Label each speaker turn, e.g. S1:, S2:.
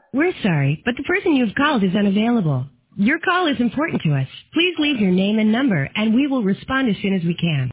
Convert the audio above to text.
S1: We're sorry, but the person you've called is unavailable. Your call is important to us. Please leave your name and number, and we will respond as soon as we can.